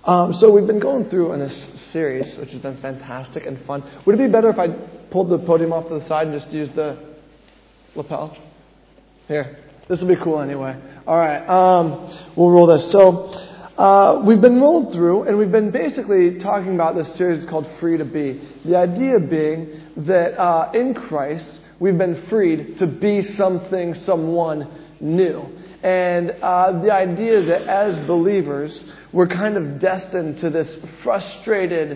So we've been going through in this series, which has been fantastic and fun. Would it be better if I pulled the podium off to the side and just used the lapel? Here. This will be cool anyway. All right. We'll roll this. So we've been rolled through, and we've been basically talking about this series called Free to Be. The idea being that in Christ, we've been freed to be something, someone new. And the idea that as believers, we're kind of destined to this frustrated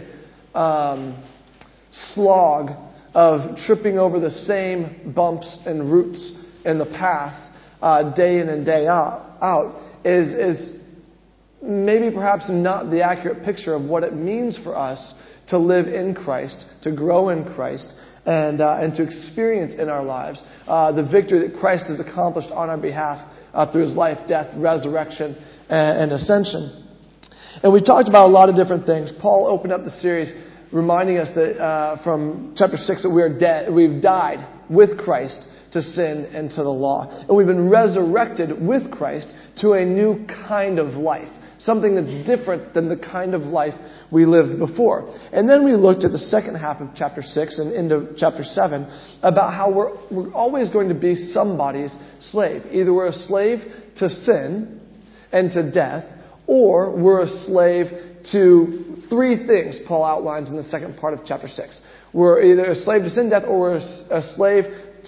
slog of tripping over the same bumps and roots in the path day in and day out is maybe perhaps not the accurate picture of what it means for us to live in Christ, to grow in Christ, and to experience in our lives the victory that Christ has accomplished on our behalf through His life, death, resurrection, and ascension. And we talked about a lot of different things. Paul opened up the series reminding us that from chapter 6 that we are dead. We've died with Christ to sin and to the law. And we've been resurrected with Christ to a new kind of life. Something that's different than the kind of life we lived before. And then we looked at the second half of chapter 6 and into chapter 7 about how we're always going to be somebody's slave. Either we're a slave to sin and to death, or we're a slave to three things Paul outlines in the second part of chapter 6. We're either a slave to sin, death, or we're a slave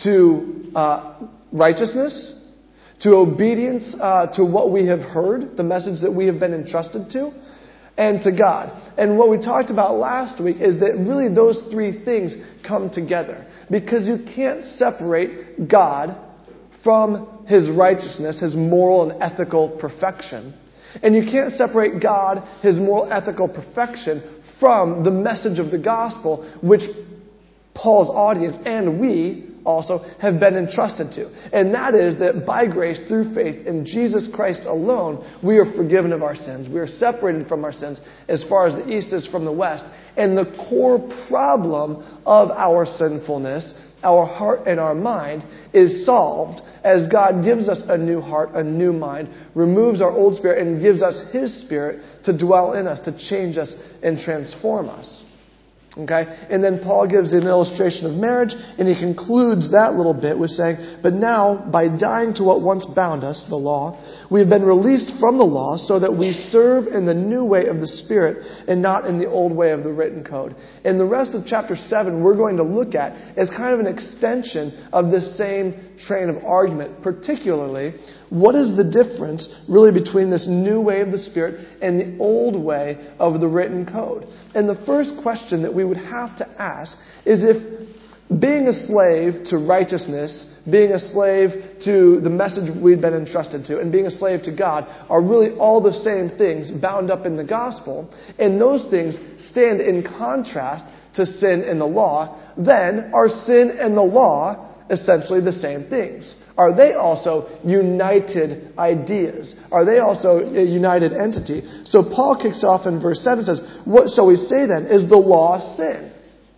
to righteousness, to obedience to what we have heard, the message that we have been entrusted to, and to God. And what we talked about last week is that really those three things come together. Because you can't separate God from His righteousness, His moral and ethical perfection. And you can't separate God, His moral ethical perfection, from the message of the gospel, which Paul's audience and we also have been entrusted to. And that is that by grace, through faith in Jesus Christ alone, we are forgiven of our sins. We are separated from our sins as far as the east is from the west. And the core problem of our sinfulness, our heart and our mind, is solved as God gives us a new heart, a new mind, removes our old spirit, and gives us His Spirit to dwell in us, to change us and transform us. Okay? And then Paul gives an illustration of marriage, and he concludes that little bit with saying, but now, by dying to what once bound us, the law, we have been released from the law so that we serve in the new way of the Spirit and not in the old way of the written code. And the rest of chapter 7 we're going to look at as kind of an extension of this same train of argument, particularly what is the difference really between this new way of the Spirit and the old way of the written code? And the first question that we would have to ask is if being a slave to righteousness, being a slave to the message we've been entrusted to, and being a slave to God are really all the same things bound up in the gospel, and those things stand in contrast to sin and the law, then are sin and the law essentially the same things? Are they also united ideas? Are they also a united entity? So Paul kicks off in verse 7 and says, what shall we say then? Is the law sin?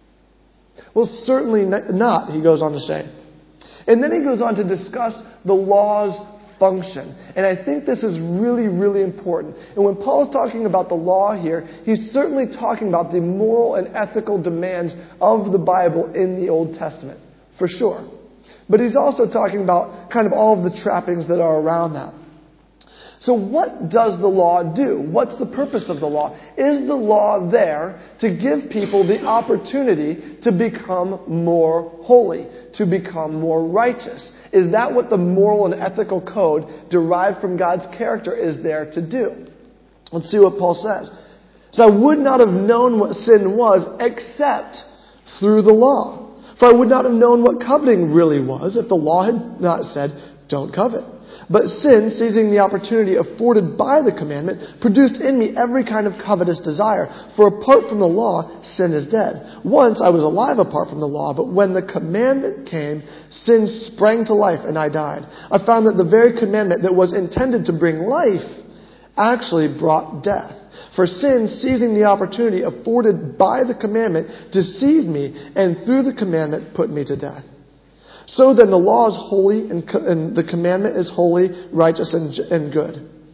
Well, certainly not, he goes on to say. And then he goes on to discuss the law's function. And I think this is really, really important. And when Paul's talking about the law here, he's certainly talking about the moral and ethical demands of the Bible in the Old Testament, for sure. But he's also talking about kind of all of the trappings that are around that. So what does the law do? What's the purpose of the law? Is the law there to give people the opportunity to become more holy, to become more righteous? Is that what the moral and ethical code derived from God's character is there to do? Let's see what Paul says. So I would not have known what sin was except through the law. For I would not have known what coveting really was if the law had not said, don't covet. But sin, seizing the opportunity afforded by the commandment, produced in me every kind of covetous desire. For apart from the law, sin is dead. Once I was alive apart from the law, but when the commandment came, sin sprang to life and I died. I found that the very commandment that was intended to bring life actually brought death. For sin, seizing the opportunity afforded by the commandment, deceived me, and through the commandment put me to death. So then the law is holy, and the commandment is holy, righteous, and good.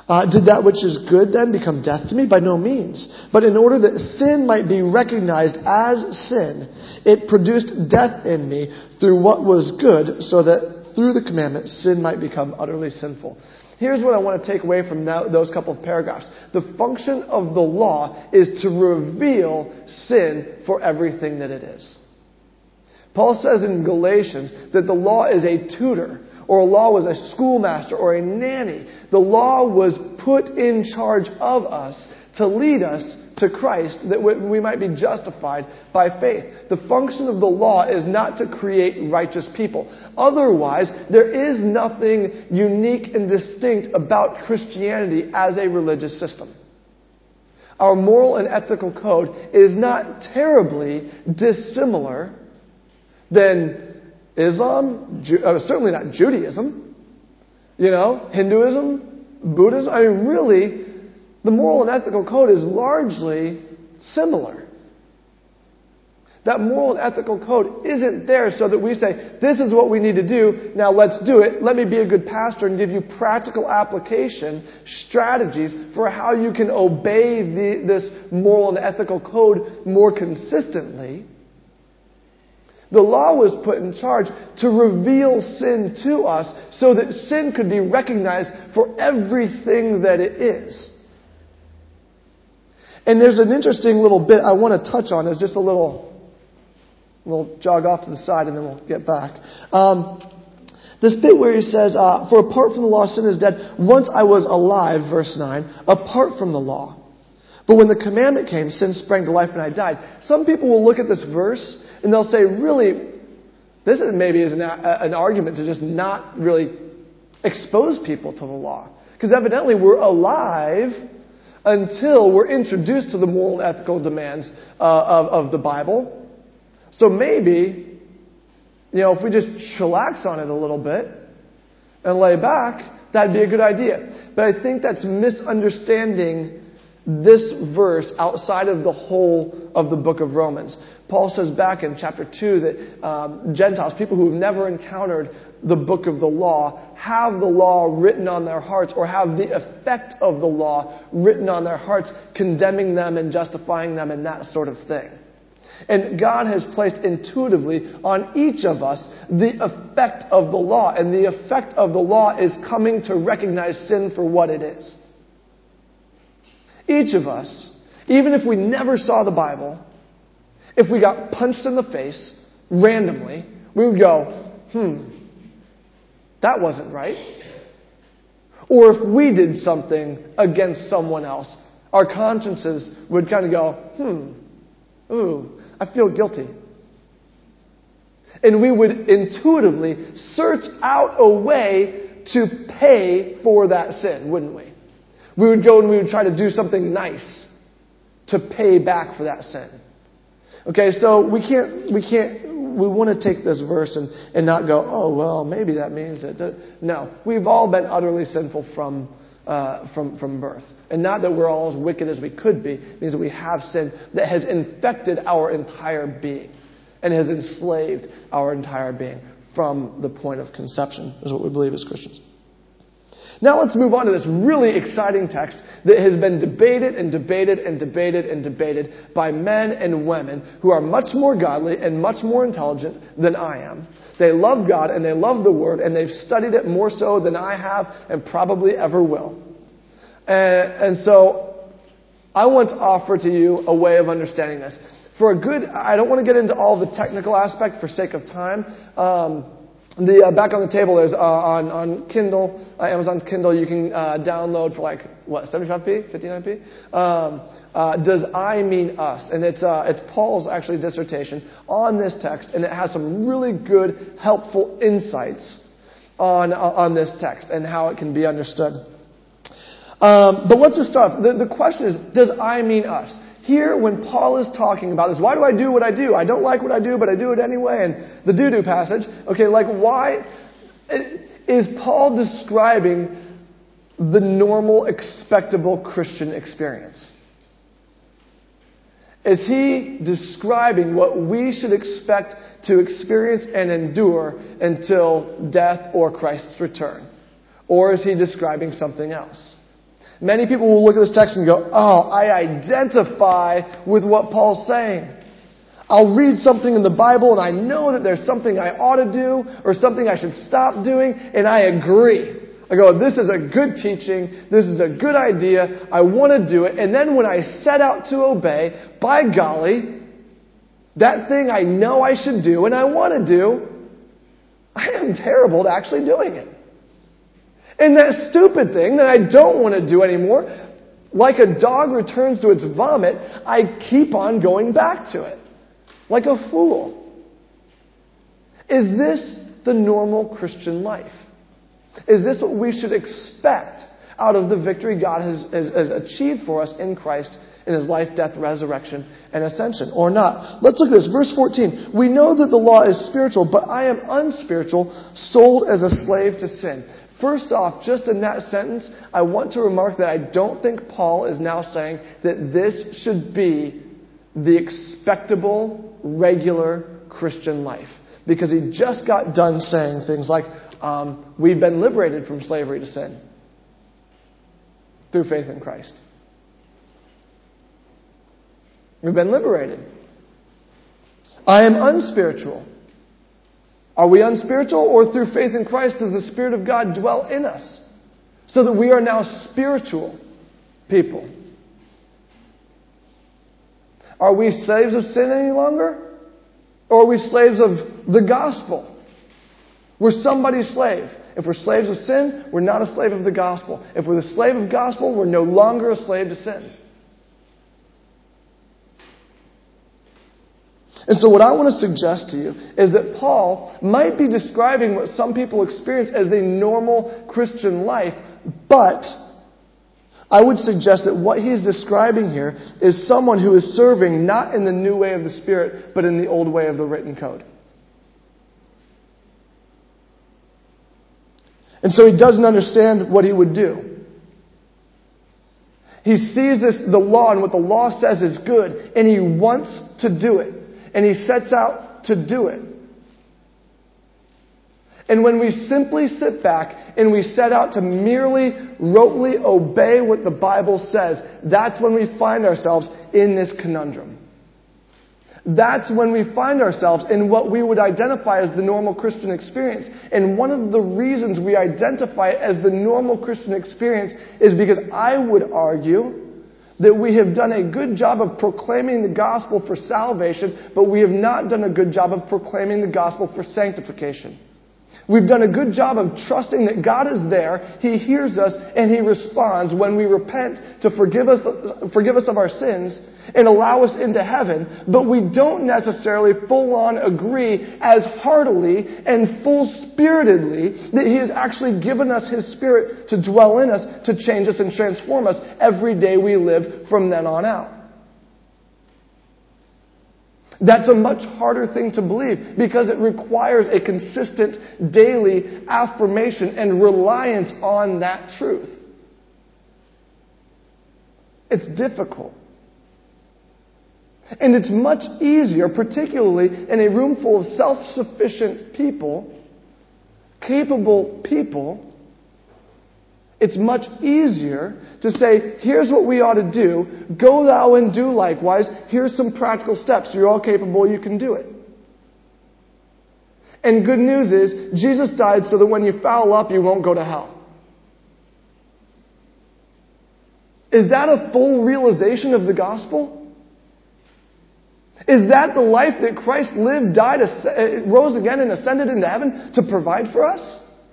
Did that which is good then become death to me? By no means. But in order that sin might be recognized as sin, it produced death in me through what was good, so that through the commandment sin might become utterly sinful. Here's what I want to take away from those couple of paragraphs. The function of the law is to reveal sin for everything that it is. Paul says in Galatians that the law is a tutor, or a law was a schoolmaster or a nanny. The law was put in charge of us to lead us to Christ, that we might be justified by faith. The function of the law is not to create righteous people. Otherwise, there is nothing unique and distinct about Christianity as a religious system. Our moral and ethical code is not terribly dissimilar than Islam, certainly not Judaism, Hinduism, Buddhism. I mean, really, the moral and ethical code is largely similar. That moral and ethical code isn't there so that we say, this is what we need to do, now let's do it. Let me be a good pastor and give you practical application strategies for how you can obey this moral and ethical code more consistently. The law was put in charge to reveal sin to us so that sin could be recognized for everything that it is. And there's an interesting little bit I want to touch on. It's just a little jog off to the side and then we'll get back. This bit where he says, for apart from the law, sin is dead. Once I was alive, verse 9, apart from the law. But when the commandment came, sin sprang to life and I died. Some people will look at this verse and they'll say, really, this is maybe an argument to just not really expose people to the law. Because evidently we're alive until we're introduced to the moral and ethical demands of the Bible. So maybe, if we just chillax on it a little bit and lay back, that'd be a good idea. But I think that's misunderstanding this verse outside of the whole of the book of Romans. Paul says back in chapter 2 that Gentiles, people who have never encountered the book of the law, have the law written on their hearts or have the effect of the law written on their hearts, condemning them and justifying them and that sort of thing. And God has placed intuitively on each of us the effect of the law. And the effect of the law is coming to recognize sin for what it is. Each of us, even if we never saw the Bible, if we got punched in the face randomly, we would go, that wasn't right. Or if we did something against someone else, our consciences would kind of go, I feel guilty. And we would intuitively search out a way to pay for that sin, wouldn't we? We would go and we would try to do something nice to pay back for that sin. Okay, so we want to take this verse and not go, oh, well, maybe that means that. No, we've all been utterly sinful from birth. And not that we're all as wicked as we could be. It means that we have sin that has infected our entire being and has enslaved our entire being from the point of conception, is what we believe as Christians. Now let's move on to this really exciting text that has been debated and debated and debated and debated by men and women who are much more godly and much more intelligent than I am. They love God and they love the Word and they've studied it more so than I have and probably ever will. And so I want to offer to you a way of understanding this. I don't want to get into all the technical aspect for sake of time. The back on the table there's on Kindle, Amazon's Kindle, you can download for 75p, 59p. Does I mean us? And it's Paul's actually dissertation on this text, and it has some really good, helpful insights on this text and how it can be understood. But let's just start. The question is, does I mean us? Here, when Paul is talking about this, why do I do what I do? I don't like what I do, but I do it anyway. And the do-do passage. Okay, why is Paul describing the normal, expectable Christian experience? Is he describing what we should expect to experience and endure until death or Christ's return? Or is he describing something else? Many people will look at this text and go, oh, I identify with what Paul's saying. I'll read something in the Bible and I know that there's something I ought to do or something I should stop doing, and I agree. I go, this is a good teaching, this is a good idea, I want to do it, and then when I set out to obey, by golly, that thing I know I should do and I want to do, I am terrible at actually doing it. And that stupid thing that I don't want to do anymore, like a dog returns to its vomit, I keep on going back to it. Like a fool. Is this the normal Christian life? Is this what we should expect out of the victory God has achieved for us in Christ in His life, death, resurrection, and ascension, or not? Let's look at this. Verse 14. We know that the law is spiritual, but I am unspiritual, sold as a slave to sin. First off, just in that sentence, I want to remark that I don't think Paul is now saying that this should be the expectable, regular Christian life. Because he just got done saying things like, we've been liberated from slavery to sin through faith in Christ. We've been liberated. I am unspiritual. Are we unspiritual, or through faith in Christ does the Spirit of God dwell in us so that we are now spiritual people? Are we slaves of sin any longer? Or are we slaves of the gospel? We're somebody's slave. If we're slaves of sin, we're not a slave of the gospel. If we're the slave of gospel, we're no longer a slave to sin. And so what I want to suggest to you is that Paul might be describing what some people experience as the normal Christian life, but I would suggest that what he's describing here is someone who is serving not in the new way of the Spirit, but in the old way of the written code. And so he doesn't understand what he would do. He sees the law and what the law says is good, and he wants to do it. And he sets out to do it. And when we simply sit back and we set out to merely rotely obey what the Bible says, that's when we find ourselves in this conundrum. That's when we find ourselves in what we would identify as the normal Christian experience. And one of the reasons we identify it as the normal Christian experience is because I would argue that we have done a good job of proclaiming the gospel for salvation, but we have not done a good job of proclaiming the gospel for sanctification. We've done a good job of trusting that God is there, He hears us, and He responds when we repent to forgive us of our sins and allow us into heaven, but we don't necessarily full-on agree as heartily and full-spiritedly that He has actually given us His Spirit to dwell in us, to change us and transform us every day we live from then on out. That's a much harder thing to believe because it requires a consistent daily affirmation and reliance on that truth. It's difficult. And it's much easier, particularly in a room full of self-sufficient people, capable people, it's much easier to say, here's what we ought to do, go thou and do likewise, here's some practical steps, you're all capable, you can do it. And good news is, Jesus died so that when you foul up, you won't go to hell. Is that a full realization of the gospel? Is that the life that Christ lived, died, rose again, and ascended into heaven to provide for us?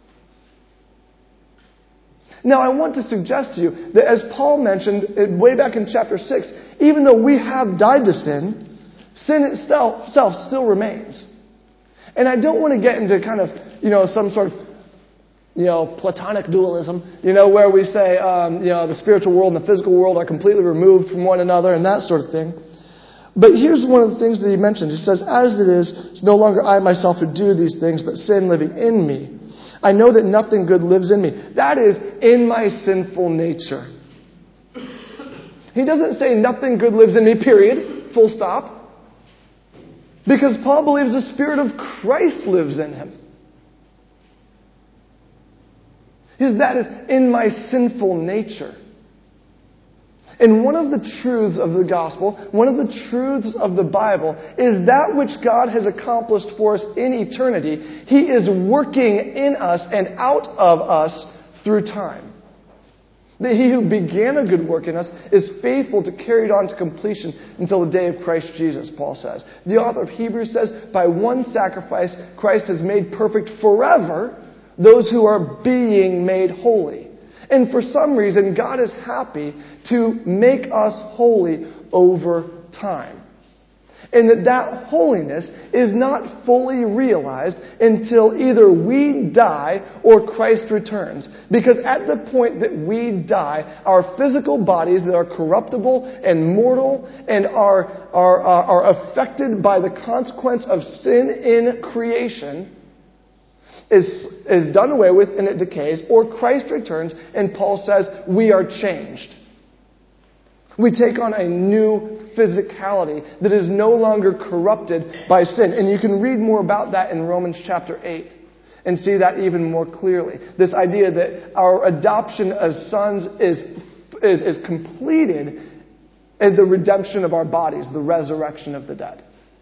Now, I want to suggest to you that as Paul mentioned way back in chapter 6, even though we have died to sin, sin itself still remains. And I don't want to get into kind of, some sort of, Platonic dualism, where we say, the spiritual world and the physical world are completely removed from one another and that sort of thing. But here's one of the things that he mentions. He says, as it is, it's no longer I myself who do these things, but sin living in me. I know that nothing good lives in me. That is, in my sinful nature. He doesn't say nothing good lives in me, period, full stop. Because Paul believes the Spirit of Christ lives in him. He says, that is, in my sinful nature. And one of the truths of the gospel, one of the truths of the Bible, is that which God has accomplished for us in eternity, He is working in us and out of us through time. That He who began a good work in us is faithful to carry it on to completion until the day of Christ Jesus, Paul says. The author of Hebrews says, by one sacrifice, Christ has made perfect forever those who are being made holy. And for some reason, God is happy to make us holy over time. And that holiness is not fully realized until either we die or Christ returns. Because at the point that we die, our physical bodies that are corruptible and mortal and are affected by the consequence of sin in creation is done away with and it decays, or Christ returns and Paul says we are changed. We take on a new physicality that is no longer corrupted by sin. And you can read more about that in Romans chapter 8 and see that even more clearly. This idea that our adoption as sons is completed in the redemption of our bodies, the resurrection of the dead.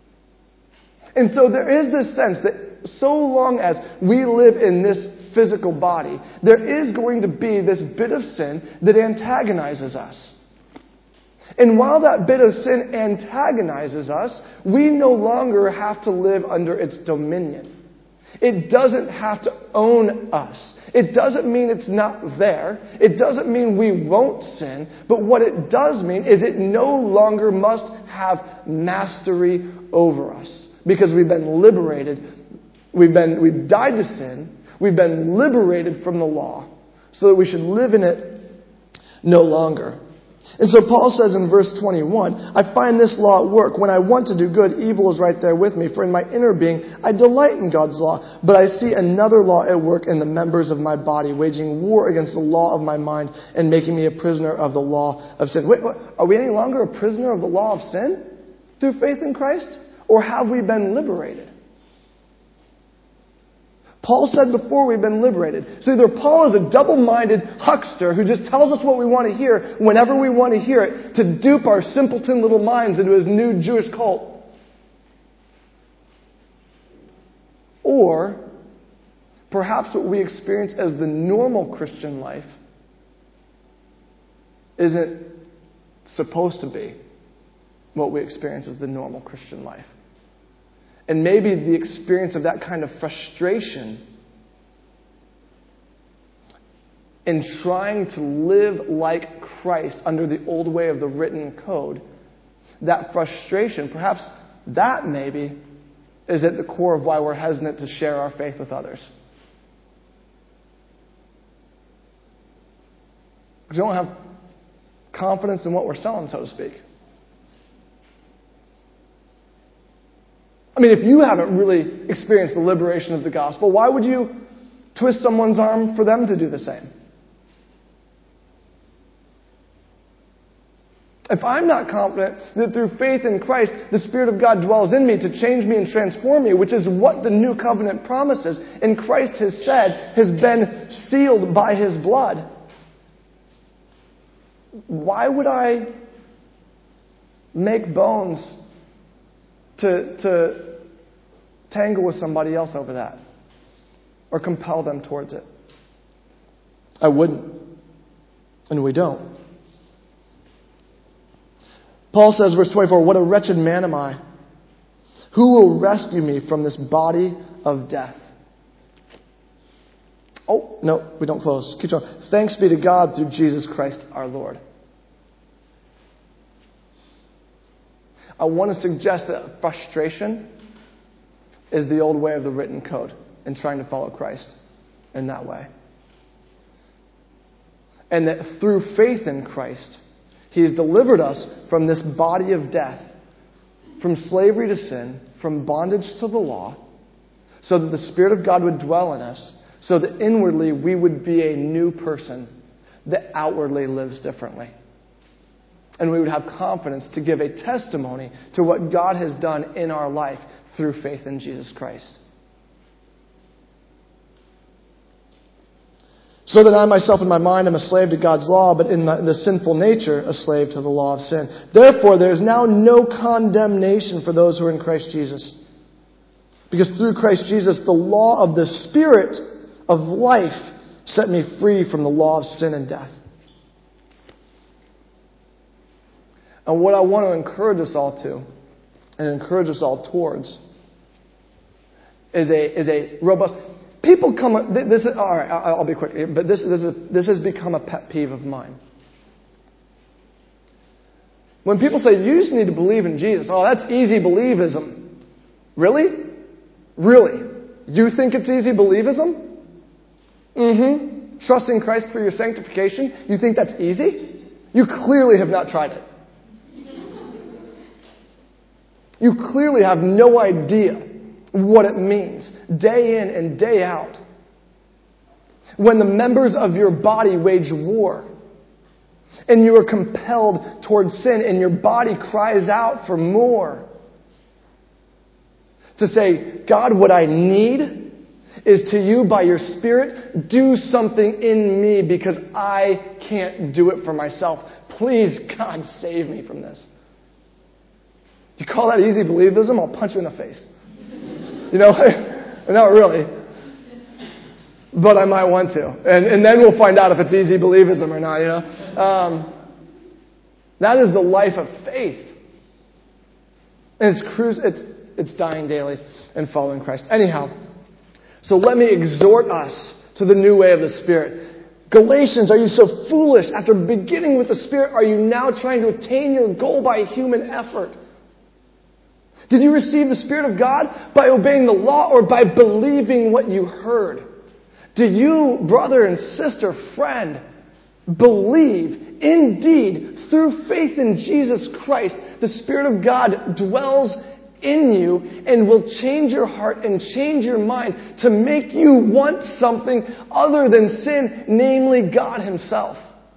And so there is this sense that so long as we live in this physical body, there is going to be this bit of sin that antagonizes us. And while that bit of sin antagonizes us, we no longer have to live under its dominion. It doesn't have to own us. It doesn't mean it's not there. It doesn't mean we won't sin. But what it does mean is it no longer must have mastery over us. Because we've been liberated. We've died to sin. We've been liberated from the law. So that we should live in it no longer. And so Paul says in verse 21, I find this law at work. When I want to do good, evil is right there with me. For in my inner being, I delight in God's law. But I see another law at work in the members of my body, waging war against the law of my mind and making me a prisoner of the law of sin. Wait, are we any longer a prisoner of the law of sin through faith in Christ? Or have we been liberated? Paul said before we've been liberated. So either Paul is a double-minded huckster who just tells us what we want to hear whenever we want to hear it to dupe our simpleton little minds into his new Jewish cult. Or perhaps what we experience as the normal Christian life isn't supposed to be what we experience as the normal Christian life. And maybe the experience of that kind of frustration in trying to live like Christ under the old way of the written code, that frustration, perhaps that maybe is at the core of why we're hesitant to share our faith with others. Because we don't have confidence in what we're selling, so to speak. I mean, if you haven't really experienced the liberation of the gospel, why would you twist someone's arm for them to do the same? If I'm not confident that through faith in Christ, the Spirit of God dwells in me to change me and transform me, which is what the new covenant promises, and Christ has said has been sealed by His blood, why would I make bones to tangle with somebody else over that or compel them towards it? I wouldn't. And we don't. Paul says, verse 24, what a wretched man am I. Who will rescue me from this body of death? Oh, no, we don't close. Keep going. Thanks be to God through Jesus Christ our Lord. I want to suggest that frustration is the old way of the written code in trying to follow Christ in that way. And that through faith in Christ, He has delivered us from this body of death, from slavery to sin, from bondage to the law, so that the Spirit of God would dwell in us, so that inwardly we would be a new person that outwardly lives differently. And we would have confidence to give a testimony to what God has done in our life through faith in Jesus Christ. So that I myself in my mind am a slave to God's law, but in the sinful nature a slave to the law of sin. Therefore there is now no condemnation for those who are in Christ Jesus. Because through Christ Jesus the law of the Spirit of life set me free from the law of sin and death. And what I want to encourage us all to, and encourage us all towards, is a robust... People come... This is, all right, I'll be quick, but this has become a pet peeve of mine. When people say, you just need to believe in Jesus. Oh, that's easy believism. Really? Really? You think it's easy believism? Mm-hmm. Trusting Christ for your sanctification? You think that's easy? You clearly have not tried it. You clearly have no idea what it means, day in and day out. When the members of your body wage war, and you are compelled towards sin, and your body cries out for more. To say, God, what I need is to you, by your Spirit, do something in me because I can't do it for myself. Please, God, save me from this. You call that easy believism? I'll punch you in the face. You know, not really. But I might want to. And then we'll find out if it's easy believism or not, you know. That is the life of faith. And it's dying daily and following Christ. Anyhow, so let me exhort us to the new way of the Spirit. Galatians, are you so foolish? After beginning with the Spirit, are you now trying to attain your goal by human effort? Did you receive the Spirit of God by obeying the law or by believing what you heard? Do you, brother and sister, friend, believe indeed through faith in Jesus Christ, the Spirit of God dwells in you and will change your heart and change your mind to make you want something other than sin, namely God Himself?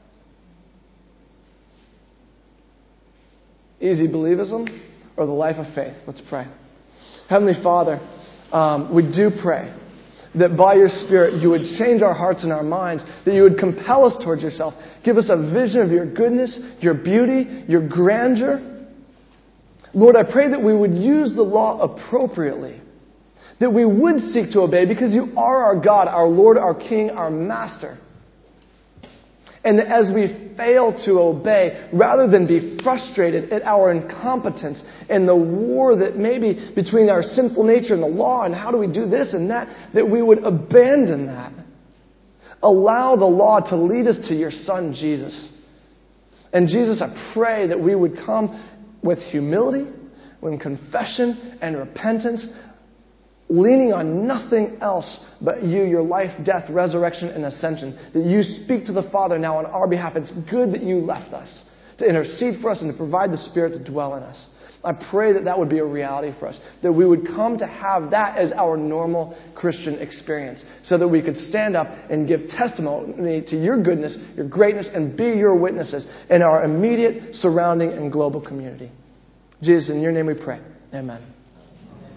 Easy believism or the life of faith? Let's pray. Heavenly Father, we do pray that by your Spirit you would change our hearts and our minds, that you would compel us towards yourself. Give us a vision of your goodness, your beauty, your grandeur. Lord, I pray that we would use the law appropriately, that we would seek to obey because you are our God, our Lord, our King, our Master. And that as we fail to obey, rather than be frustrated at our incompetence and the war that may be between our sinful nature and the law and how do we do this and that we would abandon that. Allow the law to lead us to your Son, Jesus. And Jesus, I pray that we would come with humility, with confession and repentance, leaning on nothing else but you, your life, death, resurrection, and ascension. That you speak to the Father now on our behalf. It's good that you left us to intercede for us and to provide the Spirit to dwell in us. I pray that that would be a reality for us, that we would come to have that as our normal Christian experience, so that we could stand up and give testimony to your goodness, your greatness, and be your witnesses in our immediate, surrounding, and global community. Jesus, in your name we pray. Amen.